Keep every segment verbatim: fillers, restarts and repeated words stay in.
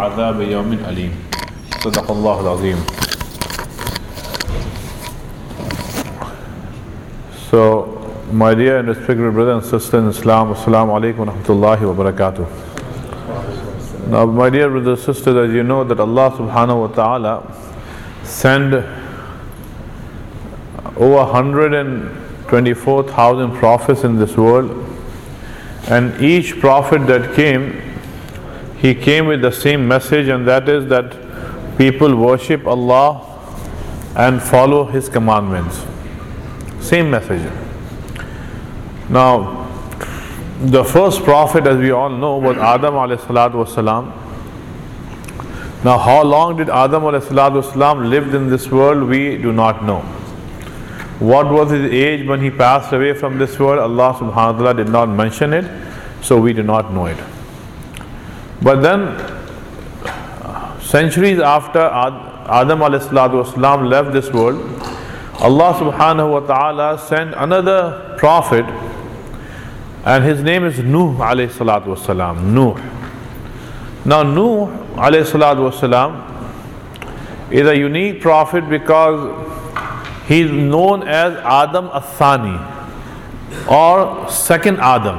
عذاب يوم أليم. صدق الله العظيم. So, my dear and respected brothers and sisters in Islam, Assalamu alaikum wa rahmatullahi wa barakatuh. Now, my dear brothers and sisters, as you know that Allah subhanahu wa ta'ala sent over one hundred twenty-four thousand prophets in this world, and each prophet that came, he came with the same message, and that is that people worship Allah and follow His commandments. Same message. Now, the first prophet, as we all know, was Adam alayhi salatu wasalam. Now, how long did Adam alayhi salatu wasalam lived in this world, we do not know. What was his age when he passed away from this world? Allah subhanahu wa ta'ala did not mention it, so we do not know it. But then, centuries after Adam alayhi salatu wasalam left this world, Allah subhanahu wa ta'ala sent another prophet, and his name is Nuh alayhi salatu wasalam. Nuh. Now Nuh alayhi salatu wasalam is a unique prophet because he is known as Adam al-Thani, or second Adam.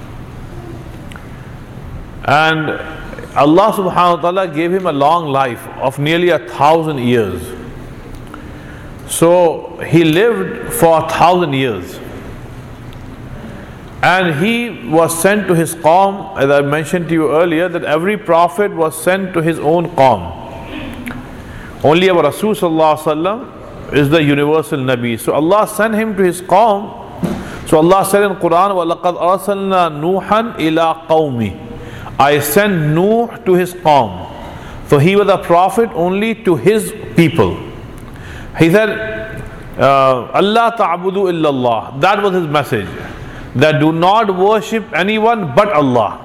And Allah subhanahu wa ta'ala gave him a long life of nearly a thousand years. So he lived for a thousand years. And he was sent to his Qawm, as I mentioned to you earlier, that every prophet was sent to his own Qawm. Only our Rasul sallallahu alaihi wasallam is the universal Nabi. So Allah sent him to his Qawm. So Allah said in Quran, وَلَقَدْ أَرْسَلْنَا نُوحًا إِلَىٰ قَوْمِ. I sent Nuh to his Qawm. So he was a prophet only to his people. He said, uh, Allah ta'budu illallah. That was his message. That do not worship anyone but Allah.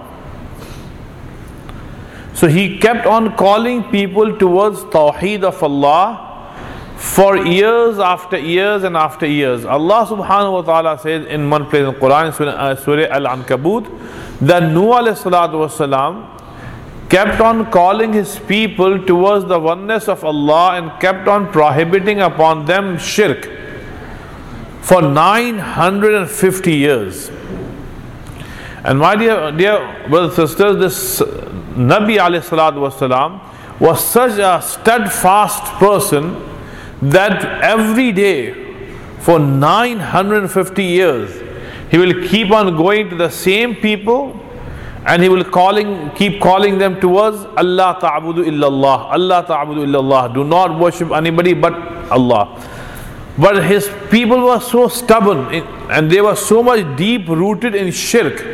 So he kept on calling people towards Tawheed of Allah for years after years and after years. Allah subhanahu wa ta'ala says in one place in Quran, Surah, Surah Al-Ankabut, that Nuh alayhi salatu wasalam kept on calling his people towards the oneness of Allah and kept on prohibiting upon them shirk for nine hundred fifty years. And my dear, dear brothers and sisters, this Nabi alayhi salatu wasalam was such a steadfast person that every day for nine hundred fifty years he will keep on going to the same people, and he will calling, keep calling them towards Allah ta'budu illallah. Allah ta'budu illallah. Do not worship anybody but Allah. But his people were so stubborn and they were so much deep rooted in shirk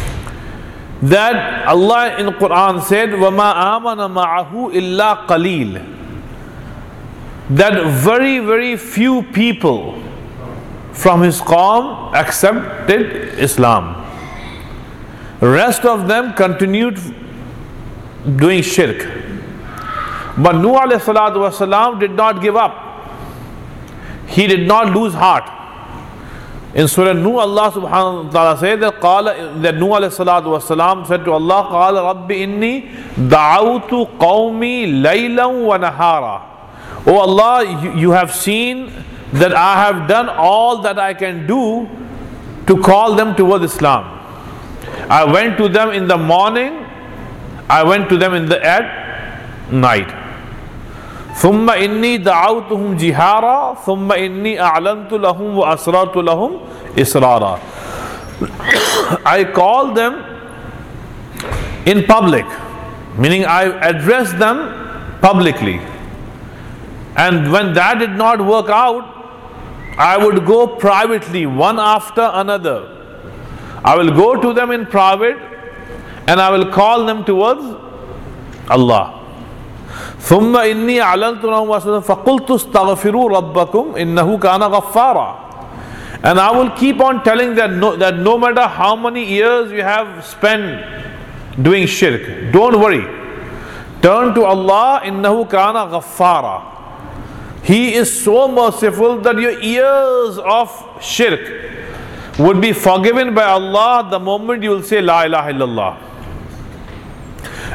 that Allah in Quran said, وَمَا آمَنَ مَعَهُ إِلَّا قَلِيلٌ. That very, very few people from his Qawm accepted Islam. Rest of them continued doing shirk. But Nuh alayhi salatu wasalam did not give up. He did not lose heart. In Surah Nuh, Allah subhanahu wa ta'ala said that, قال, that Nuh alayhi salatu wasalam said to Allah, قَالَ رَبِّ إِنِّي دَعَوْتُ قَوْمِي لَيْلًا وَنَهَارًا. Oh Allah, you, you have seen that I have done all that I can do to call them towards Islam. I went to them in the morning, I went to them in the at night. ثُمَّ إِنِّي دَعَوْتُهُمْ جِهَارًا ثُمَّ إِنِّي أَعْلَنْتُ لَهُمْ وَأَسْرَرْتُ لَهُمْ إِسْرَارًا. I called them in public, meaning I addressed them publicly. And when that did not work out, I would go privately, one after another. I will go to them in private and I will call them towards Allah. ثُمَّ إِنِّي أَعْلَنْتُ لَهُمْ وَأَسْرَرْتُ فَقُلْتُ اسْتَغْفِرُوا رَبَّكُمْ إِنَّهُ كَانَ غَفَّارًا. And I will keep on telling that no, that no matter how many years you have spent doing shirk, don't worry. Turn to Allah, إِنَّهُ كَانَ غَفَّارًا. He is so merciful that your years of shirk would be forgiven by Allah the moment you will say La ilaha illallah.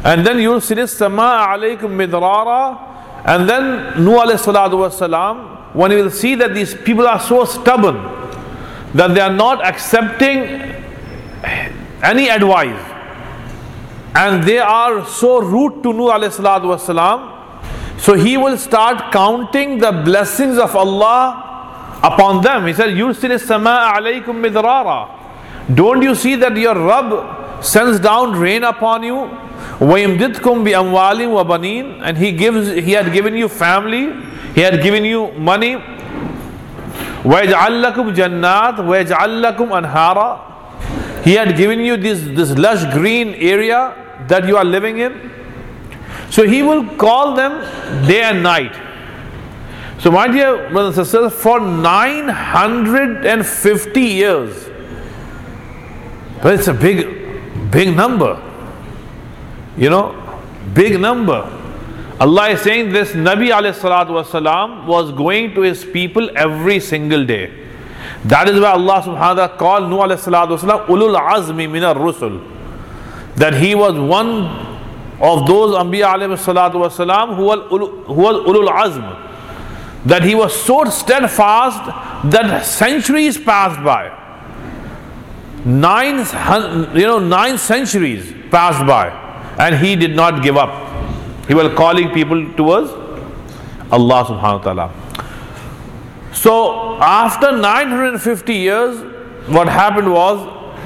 And then يُرْسِلِ السَّمَاءَ عَلَيْكُمْ مِدْرَارًا. And then Nuh alayhi salatu wasalam, when you will see that these people are so stubborn that they are not accepting any advice, and they are so rude to Nuh alayhi salatu wasalam, so he will start counting the blessings of Allah upon them. He said, يُرْسِلِ السَّمَاءَ عَلَيْكُمْ مِدْرَارًا. Don't you see that your Rabb sends down rain upon you? وَيُمْدِدْكُمْ بِأَمْوَالٍ وَبَنِينَ. And he gives, he had given you family, he had given you money. وَيَجْعَلْ لَكُمْ جَنَّاتٍ وَيَجْعَلْ لَكُمْ أَنْهَارًا. He had given you this, this lush green area that you are living in. So he will call them day and night. So my dear brothers and sisters, for nine hundred fifty years, but it's a big, big number. You know, big number. Allah is saying this Nabi alayhi salatu wasalam was going to his people every single day. That is why Allah subhanahu wa ta'ala called Nuh alayhi salatu wasalam ulul azmi min ar-rusul. That he was one of those Anbiya alayhi salatu wasalam who was ulul azm. That he was so steadfast that centuries passed by. Nine, you know, nine centuries passed by, and he did not give up. He was calling people towards Allah subhanahu wa ta'ala. So after nine hundred fifty years, what happened was,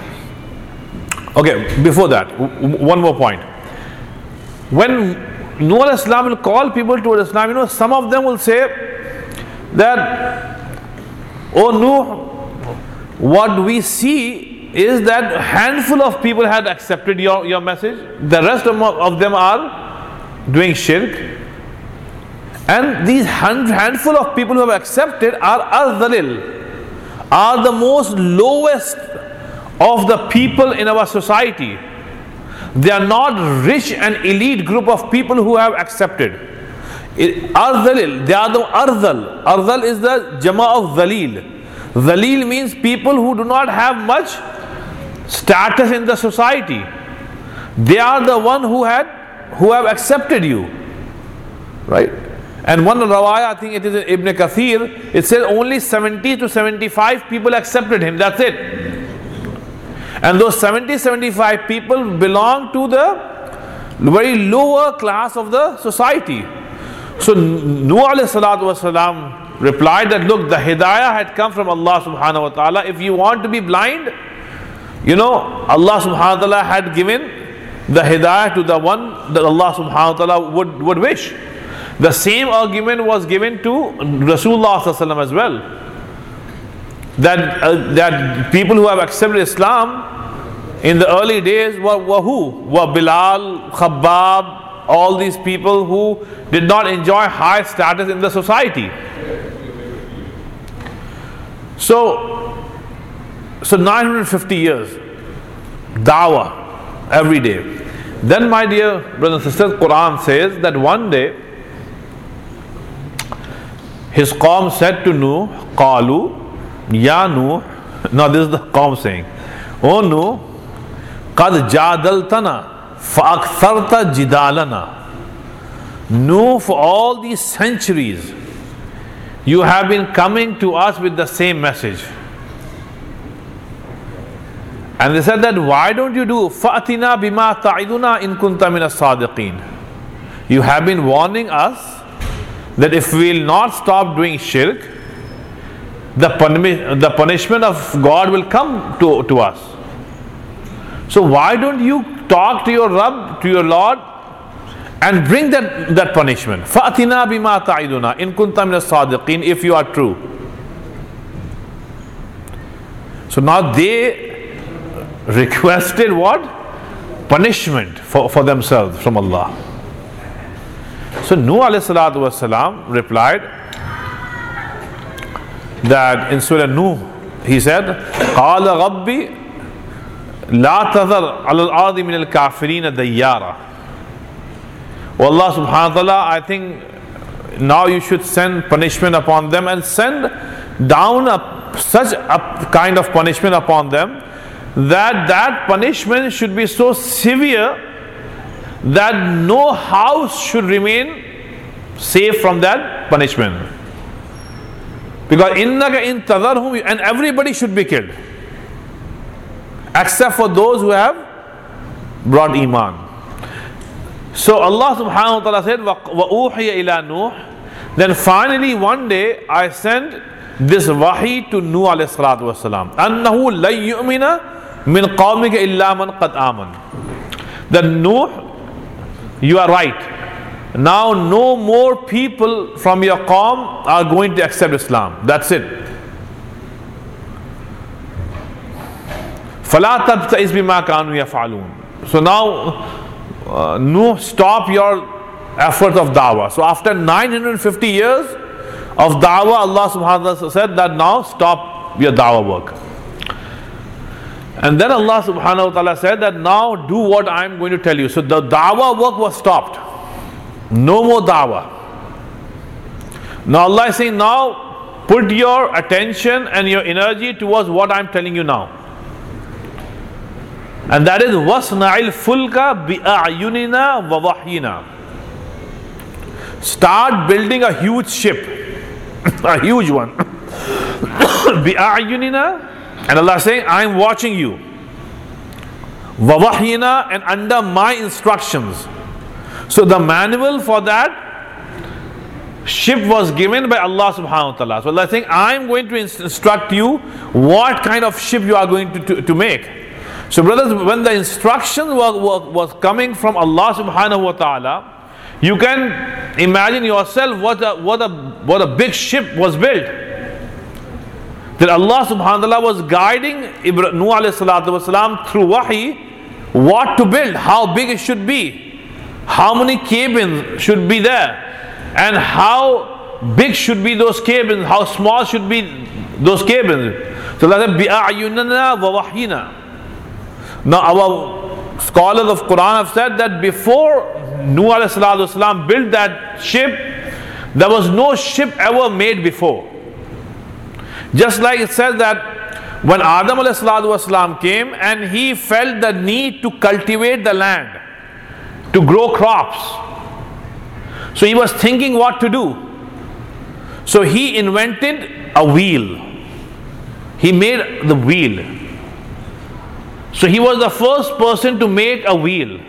okay, before that, one more point. When Nuh alayhi salam will call people towards Islam, you know, some of them will say that, oh Nuh, what we see is that a handful of people had accepted your, your message. The rest of, of them are doing shirk. And these hand, handful of people who have accepted are al-dhalil, are the most lowest of the people in our society. They are not rich and elite group of people who have accepted. Ardhalil, they are the ardhal. Ardhal is the jama of dhalil. Dhalil means people who do not have much status in the society. They are the one who had who have accepted you. Right? And one rawaya, I think it is in Ibn Kathir, it says only seventy to seventy-five people accepted him. That's it. And those seventy to seventy-five people belong to the very lower class of the society. So Nuh alayhi salatu wasalam replied that, look, the hidayah had come from Allah subhanahu wa ta'ala. If you want to be blind, you know, Allah subhanahu wa ta'ala had given the hidayah to the one that Allah subhanahu wa ta'ala would, would wish. The same argument was given to Rasulullah sallallahu alaihi wasallam as well. That, uh, that people who have accepted Islam in the early days were, were who? Were Bilal, Khabbab, all these people who did not enjoy high status in the society. So, so nine hundred fifty years, dawah, every day. Then my dear brothers and sisters, Quran says that one day, his Qawm said to Nuh, Qalu, Ya Nuh, now this is the Qawm saying, O Nuh, Qad jadaltana fa'aktharta jidalana. Nuh, for all these centuries, you have been coming to us with the same message. And they said that, why don't you do fa'atina bima ta'iduna in kunta min as-sadiqin? You have been warning us that if we will not stop doing shirk, the, puni- the punishment of God will come to, to us. So why don't you talk to your Rabb, to your Lord, and bring that, that punishment? فَأْتِنَا بِمَا تَعِدُنَا إِن كُنْتَ مِنَ الصَّادِقِينَ, if you are true. So now they requested what? Punishment for, for themselves from Allah. So Nuh alayhi salatu wasalam replied that in Surah Nuh, he said, قَالَ رَبِّ لَا تَذَرْ عَلَى الْأَرْضِ مِنَ الْكَافِرِينَ دَيَّارًا. Oh Allah subhanahu wa ta'ala, I think now you should send punishment upon them, and send down a, such a kind of punishment upon them that that punishment should be so severe that no house should remain safe from that punishment. Because innaka in tadarhum, and everybody should be killed except for those who have brought iman. So Allah subhanahu wa ta'ala said, wa uhiya ila Nuh. Then finally one day I sent this wahi to Nuh alayhi salatu wasalam, annahu la yu'mina min qawmika illa man qad aman. That Nuh, you are right. Now no more people from your qawm are going to accept Islam. That's it. فَلَا تَبْتَئِسْ بِمَا كَانُوا يَفْعَلُونَ. So now uh, Nuh, stop your efforts of da'wah. So after nine hundred fifty years of da'wah, Allah subhanahu wa ta'ala said that now stop your da'wah work. And then Allah subhanahu wa ta'ala said that now do what I am going to tell you. So the da'wah work was stopped. No more da'wah. Now Allah is saying, now put your attention and your energy towards what I am telling you now. And that is وَاصْنَعِ الْفُلْكَ بِأَعْيُنِنَا وَوَحْيِنَا. Start building a huge ship, a huge one. بِأَعْيُنِنَا. And Allah is saying, I am watching you. وَوَحْيِنَا, and under my instructions. So the manual for that ship was given by Allah subhanahu wa ta'ala. So Allah is saying, I am going to instruct you what kind of ship you are going to, to, to make. So brothers, when the instruction was, was, was coming from Allah subhanahu wa ta'ala, you can imagine yourself what a, what a, what a big ship was built. That Allah subhanahu wa ta'ala was guiding Nuh alayhi salatu wasalam through wahi, what to build, how big it should be, how many cabins should be there, and how big should be those cabins, how small should be those cabins. So Allah said, بِأَعْيُنَنَا وَوَحْيِنَا. Now our scholars of Quran have said that before Nuh alayhi salatu wasalam built that ship, there was no ship ever made before. Just like it says that when Adam alayhi salatu wasalam came and he felt the need to cultivate the land, to grow crops. So he was thinking what to do. So he invented a wheel. He made the wheel. So he was the first person to make a wheel.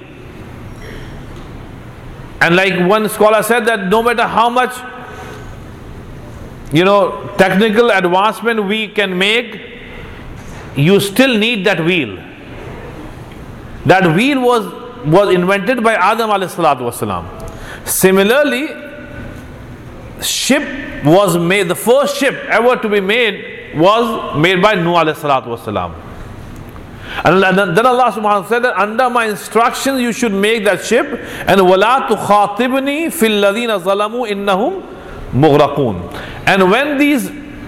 And like one scholar said that no matter how much, you know, technical advancement we can make, you still need that wheel. That wheel was, was invented by Adam alayhi salatu wasalam. Similarly, ship was made, the first ship ever to be made was made by Nuh alayhi salatu wasalam. And then Allah subhanahu wa ta'ala said that under my instructions you should make that ship, and وَلَا تُخَاطِبْنِي فِي الَّذِينَ ظَلَمُوا إِنَّهُمْ مُغْرَقُونَ. And when these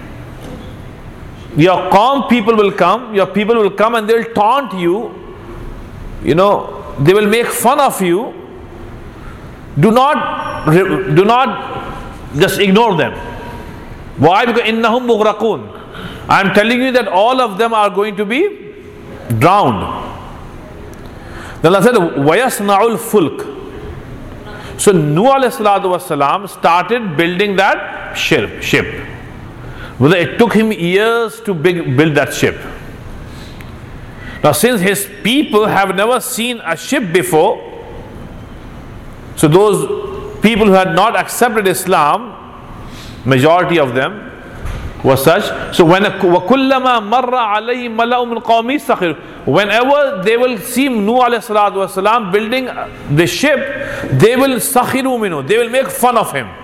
your calm people will come, your people will come and they will taunt you, you know, they will make fun of you. Do not do not just ignore them. Why? Because إِنَّهُمْ مُغْرَقُونَ. I am telling you that all of them are going to be drowned. Then Allah said, وَيَصْنَعُ الْفُلْكَ. So Nuh alayhi salatu wasalam started building that ship. ship. Well, it took him years to big, build that ship. Now since his people have never seen a ship before, so those people who had not accepted Islam, majority of them was such. So when وَكُلَّمَا مَرَّ عَلَيْهِ مَلَأٌ مِنْ قَوْمِهِ سَخِرُوا. Whenever they will see Nuh alayhi salatu wasalam building the ship, they will sakhiru minhu, they will make fun of him.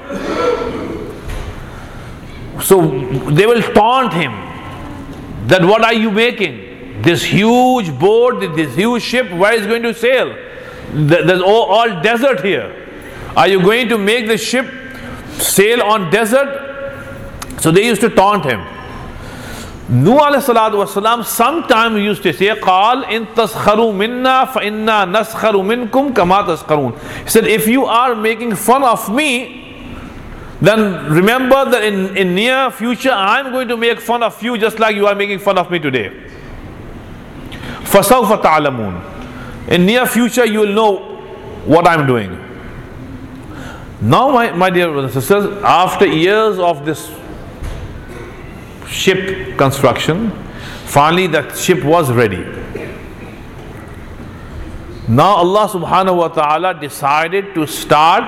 So they will taunt him that what are you making? This huge boat, this huge ship, where is going to sail? There's all, all desert here. Are you going to make the ship sail on desert? So they used to taunt him. Nuh alayhi salatu wasalam sometimes used to say, قَالْ إِن تَسْخَرُوا مِنَّا فَإِنَّا نَسْخَرُ مِنْكُمْ كَمَا تَسْخَرُونَ. He said, if you are making fun of me, then remember that in, in near future I am going to make fun of you just like you are making fun of me today. فَسَوْفَ تَعْلَمُونَ. In near future you will know what I'm doing. Now, my, my dear brothers and sisters, after years of this ship construction, finally that ship was ready. Now Allah subhanahu wa ta'ala decided to start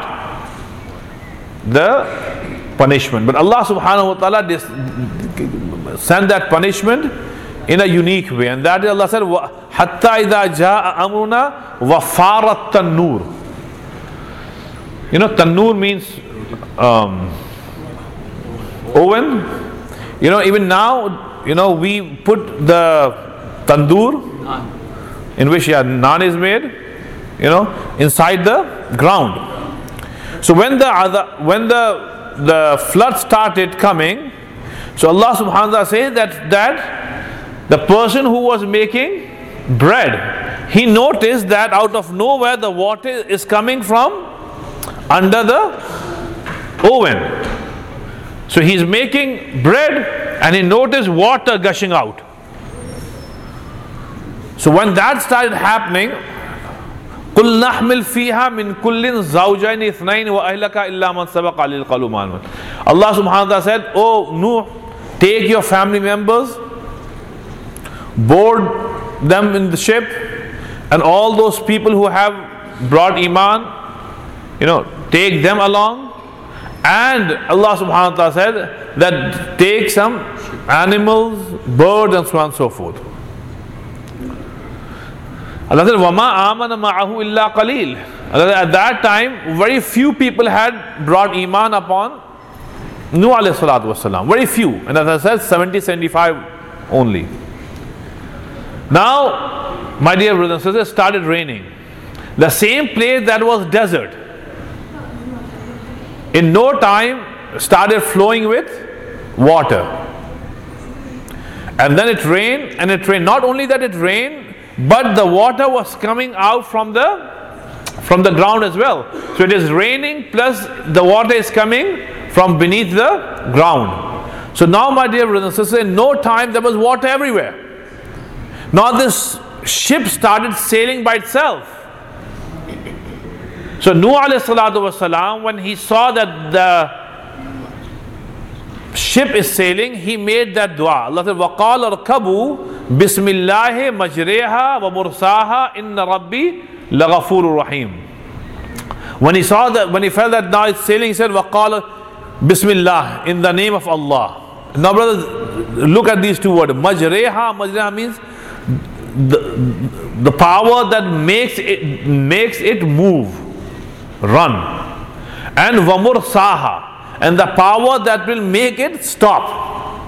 the punishment. But Allah subhanahu wa ta'ala dis- sent that punishment in a unique way. And that is, Allah said, Hatta idha jaa amruna wa farat tanur. You know, tanur means um, oven. You know, even now, you know, we put the tandoor in which yeah, naan is made, you know, inside the ground. So when the other, when the the flood started coming, so Allah subhanahu wa ta'ala says that that the person who was making bread, he noticed that out of nowhere the water is coming from under the oven. So he's making bread and he noticed water gushing out. So when that started happening, قُلْ نَحْمِلْ فِيهَا مِنْ كُلٍّ زَوْجَيْنِ اثْنَيْنِ وَأَهْلَكَ إِلَّا مَنْ سَبَقَ عَلَيْهِ الْقَوْلُ. Allah subhanahu wa ta'ala said, Oh Nuh, take your family members, board them in the ship, and all those people who have brought iman, you know, take them along. And Allah subhanahu wa ta'ala said that take some animals, birds, and so on and so forth. Allah said, وَمَا آمَنَ مَعَهُ إِلَّا قَلِيلٌ. At that time, very few people had brought iman upon Nuh alayhi salatu wasalam. Very few. And as I said, seventy, seventy-five only. Now, my dear brothers and sisters, it started raining. The same place that was desert, in no time started flowing with water. And then it rained, and it rained. Not only that it rained, but the water was coming out from the from the ground as well. So it is raining plus the water is coming from beneath the ground. So now, my dear brothers and sisters, in no time there was water everywhere. Now this ship started sailing by itself. So Nuh alayhi salatu wasalam, when he saw that the ship is sailing, he made that dua. Allah said, وَقَالَ ارْكَبُوا بِسْمِ اللَّهِ مَجْرِيهَا وَمُرْسَاهَا إِنَّ رَبِّي لَغَفُورٌ رَحِيمٌ. When he saw that, when he felt that now it's sailing, he said, وَقَالَ Bismillah, in the name of Allah. Now brothers, look at these two words. Majreha, majreha means the, the power that makes it makes it move, run. And Vamursaha, and the power that will make it stop.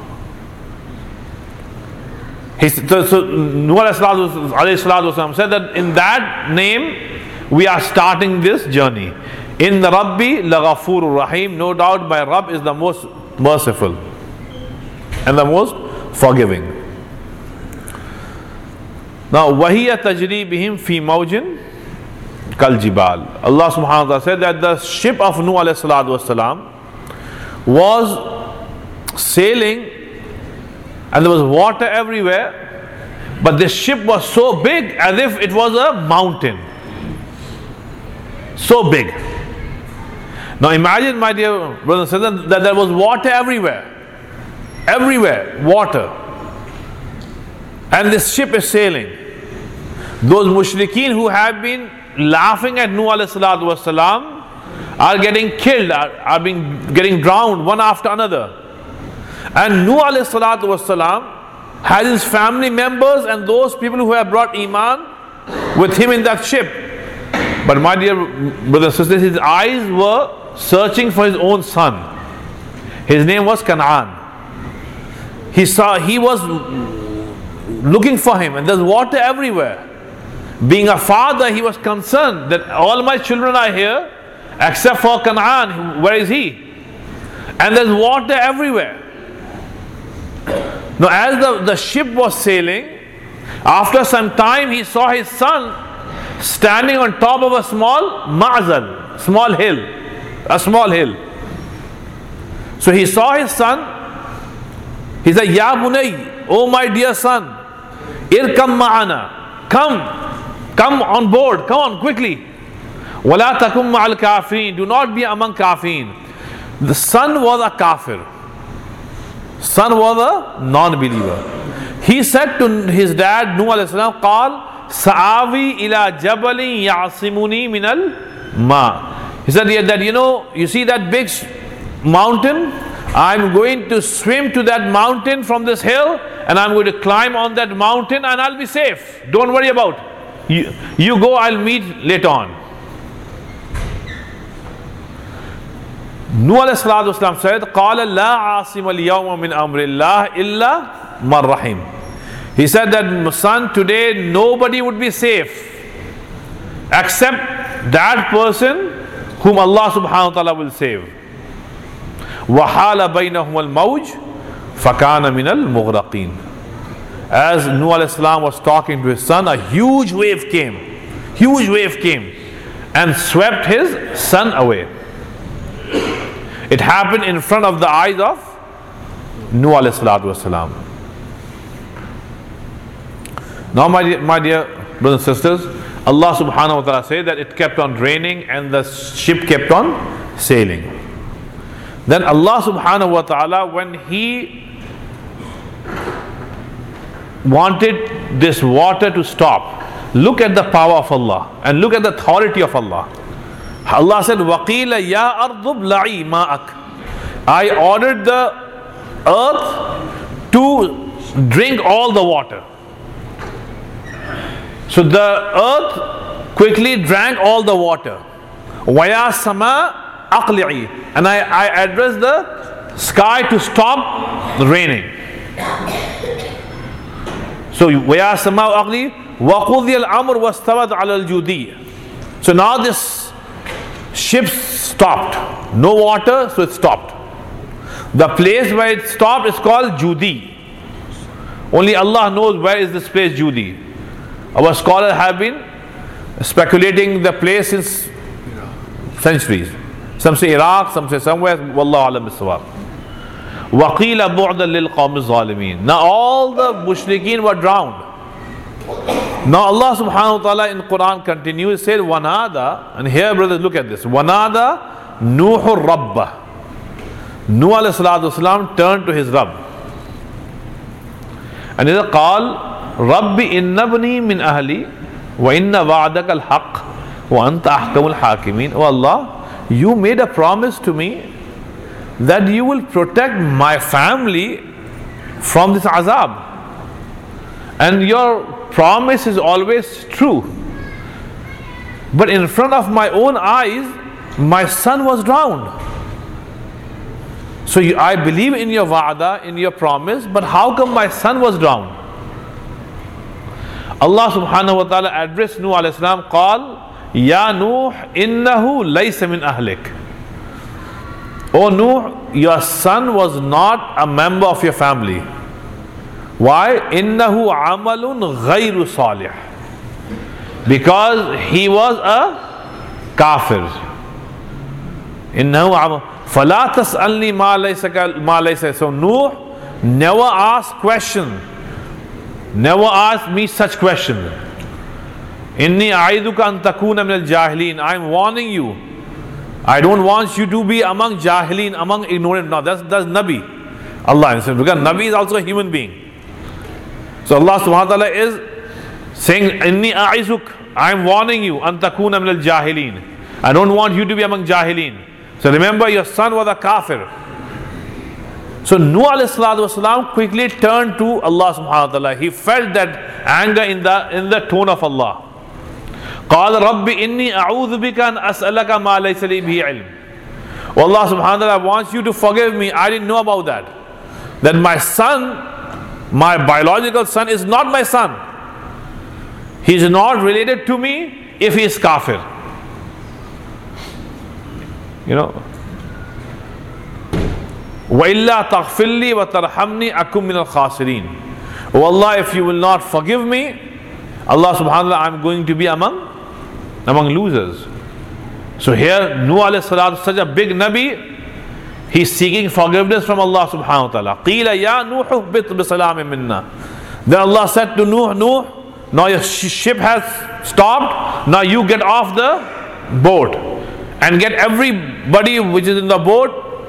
He, so, so Nuh alayhi salatu wasalam said that in that name we are starting this journey. In the Rabbi Laghafurur Rahim, no doubt my Rabb is the most merciful and the most forgiving. Now, Wahiya tajri bihim fi mawjin kal jibal. Allah subhanahu wa ta'ala said that the ship of Nuh alayhi salatu wasalam was sailing and there was water everywhere, but this ship was so big as if it was a mountain. So big. Now imagine, my dear brothers and sisters, that there was water everywhere. Everywhere, water. And this ship is sailing. Those mushrikeen who have been laughing at Nuh alayhi salatu wasalam are getting killed, are, are being getting drowned one after another. And Nuh alayhi salatu wasalam has his family members and those people who have brought iman with him in that ship. But my dear brothers and sisters, his eyes were searching for his own son. His name was Canaan. He saw, he was looking for him, and there's water everywhere. Being a father, he was concerned that all my children are here except for Canaan. Where is he? And there's water everywhere. Now as the, the ship was sailing, after some time he saw his son standing on top of a small ma'zal, small hill, a small hill. So he saw his son. He said, Ya bunay, oh my dear son, irkam ma'ana, come, come on board, come on quickly. وَلَا تَكُمْ مَعَ الْكَافِرِينَ. Do not be among kafirin. The son was a kafir. Son was a non-believer. He said to his dad, Nuh alayhi salam, قال سَآوِي إِلَى جَبَلٍ يَعْصِمُنِي مِنَ الْمَاءِ. He said that, you know, you see that big mountain? I'm going to swim to that mountain from this hill, and I'm going to climb on that mountain, and I'll be safe. Don't worry about it. You, you go, I'll meet later on. Nuh alayhi salatu wasalam said, قَالَ لَا عَاصِمَ الْيَوْمَ مِنْ أَمْرِ اللَّهِ إِلَّا مَنْ رَحِمَ. He said that, son, today nobody would be safe except that person whom Allah subhanahu wa ta'ala will save. وَحَالَ بَيْنَهُمَ الْمَوْجِ فَكَانَ مِنَ الْمُغْرَقِينَ. As Nuh alayhi salam was talking to his son, a huge wave came. Huge wave came and swept his son away. It happened in front of the eyes of Nuh alayhi salatu wasalam. Now, my dear, my dear brothers and sisters, Allah subhanahu wa ta'ala said that it kept on raining and the ship kept on sailing. Then Allah subhanahu wa ta'ala, when He wanted this water to stop, look at the power of Allah and look at the authority of Allah. Allah said, وَقِيلَ يَا أَرْضُ ابْلَعِي مَاءَكَ. I ordered the earth to drink all the water. So the earth quickly drank all the water. وَيَا سَمَاءَ أَقْلِعِي. And I, I addressed the sky to stop the raining. So وَيَا سَمَاءَ أَقْلِعِي وَقُضِيَ الْأَمْرُ وَاسْتَوَتْ عَلَى الْجُودِيِّ. So now this ship stopped. No water, so it stopped. The place where it stopped is called Judi. Only Allah knows where is this place Judi. Our scholars have been speculating the place since centuries. Some say Iraq, some say somewhere. Wallahu alam bis-sawab. وَقِيلَ بُعْدًا لِلْقَوْمِ الظَّالِمِينَ. Now all the mushrikeen were drowned. Now Allah subhanahu wa ta'ala in Quran continues, said Wanada, and here brothers look at this. Wanada Nuhu Rabbah. Nuh alayhi salatu wasalam turned to his Rabb. And he said, Qal Rabbi inna bani min ahli wa inna wa'adaka al-haq wa anta ahkamul hakimin. Oh Allah, you made a promise to me that you will protect my family from this azab. And your promise is always true. But in front of my own eyes, my son was drowned. So you, I believe in your wa'ada, in your promise, but how come my son was drowned? Allah subhanahu wa ta'ala addressed Nuh alayhi salam, Qal Ya Nuh innahu laysa min ahlik. O Nuh, your son was not a member of your family. Why? Innahu amalun ghayru salih. Because he was a kafir. Innahu amal. Fala tas'alni ma laysa ma laysa. So Nuh never asked question. Never asked me such question. Inni a'iduka an takuna min al-jahilin. I am warning you. I don't want you to be among jahilin, among ignorant. No, that's that's Nabi. Allah said, because Nabi is also a human being. So Allah subhanahu wa ta'ala is saying, Inni a'izuk, I am warning you, an takuna min al-jahilin. I don't want you to be among jahilin. So remember, your son was a kafir. So Nuh alayhi salatu wasalam quickly turned to Allah subhanahu wa ta'ala. He felt that anger in the in the tone of Allah. قال رب إني أعوذ بك أن أسألك ما ليس لي به علم. Oh Allah subhanahu wa ta'ala wants you to forgive me. I didn't know about that. That my son, my biological son, is not my son. He is not related to me if he is kafir. You know. وَإِلَّا تَغْفِرْ لِي وَتَرْحَمْنِي أَكُمْ مِنَ الْخَاسِرِينَ. Oh Allah, if you will not forgive me, Allah subhanahu wa ta'ala, I'm going to be among among losers. So here Nuh alayhi salatu, such a big Nabi, he's seeking forgiveness from Allah subhanahu wa ta'ala. قِيلَ يَا نُوحُ اهْبِطْ بِسَلَامٍ مِنَّا. Then Allah said to Nuh, Nuh, now your ship has stopped, now you get off the boat and get everybody which is in the boat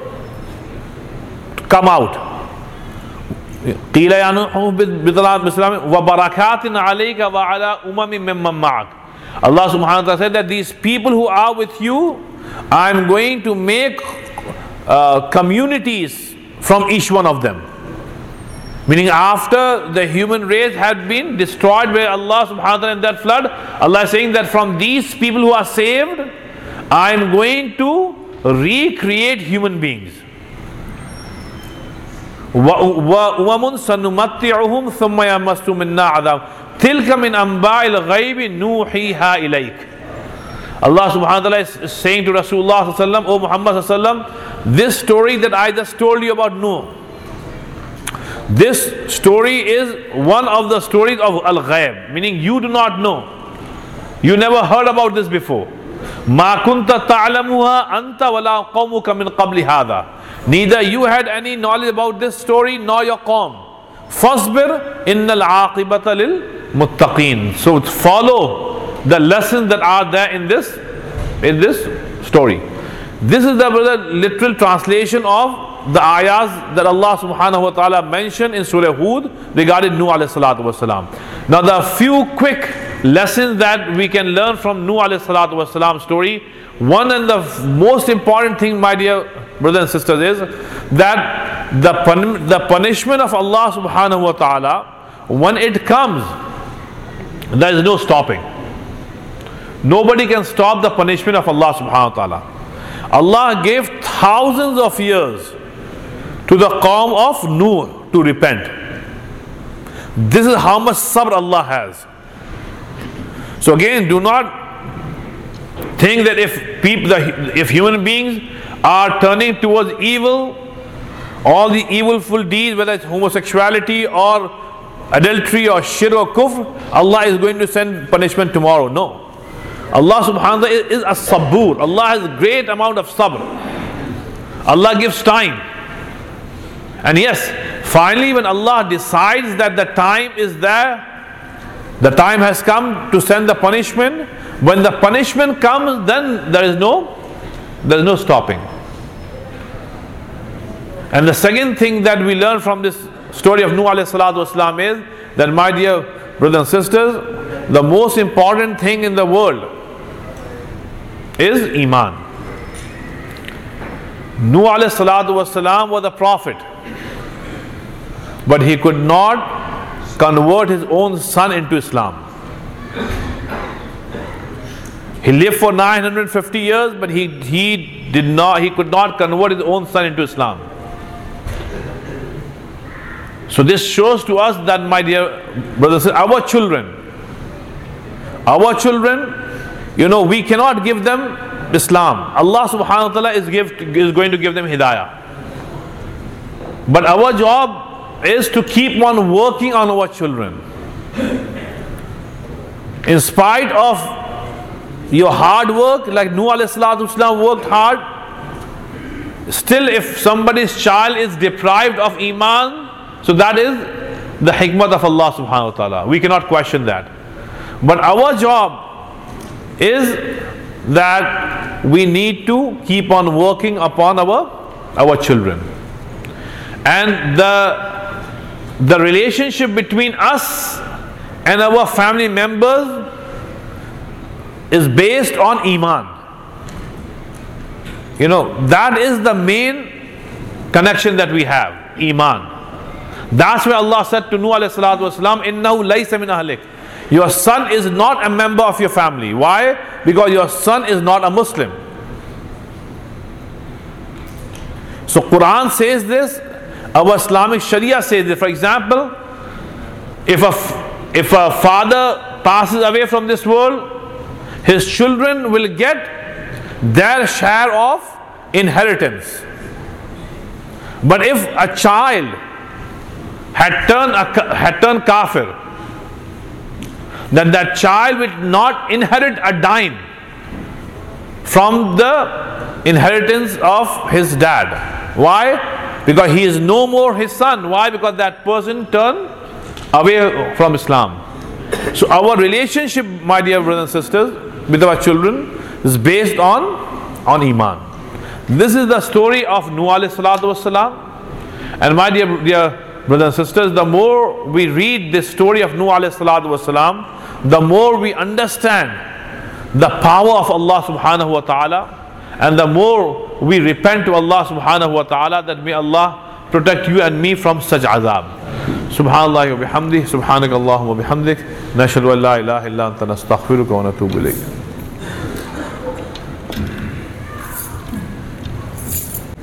to come out. قِيلَ يَا نُوحُ بِسَلَامٍ وَبَرَكَاتٍ عَلَيْكَ وَعَلَىٰ أُمَمٍ مِّمَّن مَّعَكَ. Allah subhanahu wa ta'ala said that these people who are with you, I'm going to make uh, communities from each one of them. Meaning after the human race had been destroyed by Allah subhanahu wa ta'ala in that flood, Allah is saying that from these people who are saved, I am going to recreate human beings. وَأُمَمٌ سَنُمَتِّعُهُمْ ثُمَّ يَمَسُّ مِنَّا عَذَابٌ تِلْكَ مِنْ أَنْبَاءِ الْغَيْبِ نُوحِيهَا إِلَيْكَ. Allah subhanahu wa ta'ala is saying to Rasulullah sallallahu alaihi wasallam, O Muhammad sallallahu alaihi wasallam, this story that I just told you about Nuh, this story is one of the stories of Al-Ghaib, meaning you do not know. You never heard about this before. مَا كُنْتَ تَعْلَمُهَا أَنْتَ وَلَا قَوْمُكَ مِنْ قَبْلِ هَذَا. Neither you had any knowledge about this story nor your qawm. فَاصْبِرْ إِنَّ الْعَاقِبَةَ لِلْمُتَّقِينَ. So follow the lessons that are there in this in this story. This is the, the literal translation of the ayahs that Allah subhanahu wa ta'ala mentioned in Surah Hud regarding Nuh alayhi salatu wasalam. Now the few quick lessons that we can learn from Nuh alayhi salatu wasalam story. One and the most important thing, my dear brothers and sisters, is that the, pun- the punishment of Allah subhanahu wa ta'ala, when it comes, there is no stopping. Nobody can stop the punishment of Allah subhanahu wa ta'ala. Allah gave thousands of years to the qawm of Nuh to repent. This is how much sabr Allah has. So again, do not think that if people, if human beings are turning towards evil, all the evilful deeds, whether it's homosexuality or adultery or shirk or kufr, Allah is going to send punishment tomorrow. No. Allah subhanahu wa ta'ala is, is a sabur. Allah has a great amount of sabr. Allah gives time. And yes, finally when Allah decides that the time is there, the time has come to send the punishment, when the punishment comes, then there is no there is no stopping. And the second thing that we learn from this story of Nuh alayhi salatu wasalam is that, my dear brothers and sisters, the most important thing in the world is Iman. Nuh alayhi salatu wasalam was a prophet, but he could not convert his own son into Islam. He lived for nine hundred fifty years, but he, he did not, he could not convert his own son into Islam. So this shows to us that, my dear brothers, our children, our children, you know, we cannot give them Islam. Allah subhanahu wa ta'ala is, give, is going to give them Hidayah. But our job is to keep on working on our children. In spite of your hard work, like Nuh alayhi salatu wasalam worked hard, still if somebody's child is deprived of Iman, so that is the hikmah of Allah subhanahu wa ta'ala. We cannot question that. But our job is that we need to keep on working upon our, our children. And the, the relationship between us and our family members is based on Iman. You know, that is the main connection that we have, Iman. That's why Allah said to Nuh alayhi salatu wasalam, Innahu laysa min ahlik. Your son is not a member of your family. Why? Because your son is not a Muslim. So Quran says this, our Islamic Sharia says this. For example, if a, if a father passes away from this world, his children will get their share of inheritance. But if a child had turned a, had turned kafir, then that child will not inherit a dime from the inheritance of his dad. Why? Because he is no more his son. Why? Because that person turned away from Islam. So our relationship, my dear brothers and sisters, with our children, is based on, on Iman. This is the story of Nuh alayhi salatu wasalam. And my dear, dear brothers and sisters, the more we read this story of Nuh alayhi salatu wasalam, the more we understand the power of Allah subhanahu wa ta'ala, and the more we repent to Allah subhanahu wa ta'ala, that may Allah protect you and me from such azab. Subhanallah wa bihamdih, subhanakallahumma wa bihamdik, nashhadu an la ilaha illa anta nastaghfiruka wa natubu ilayk.